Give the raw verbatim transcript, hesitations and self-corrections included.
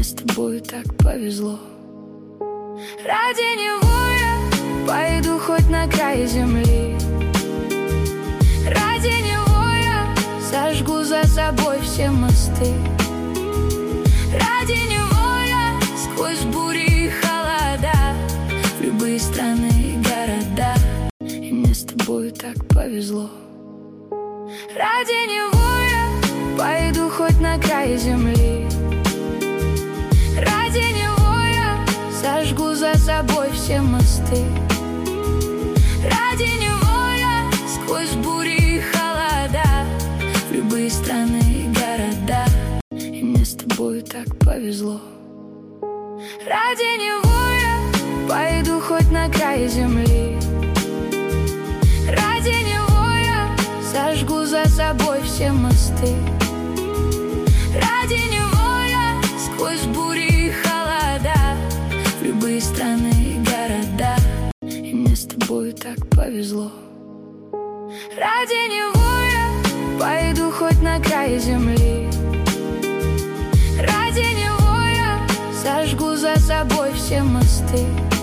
с тобой так повезло. Ради него я пойду хоть на край земли. Ради него я сожгу за собой все мосты. Ради него я сквозь бури и холода в любые страны и города. И мне с тобой так повезло. Ради него я пойду хоть на край земли. Ради него я сожгу за собой все мосты. Ради него я сквозь бури и холода в любые страны и города. И мне с тобой так повезло. Ради него я пойду хоть на край земли. Ради него я сожгу за собой все мосты. Ради него я сквозь бури и холода в любые страны и города. И мне с тобой так повезло. Ради него я пойду хоть на край земли. Ради него я сожгу за собой все мосты.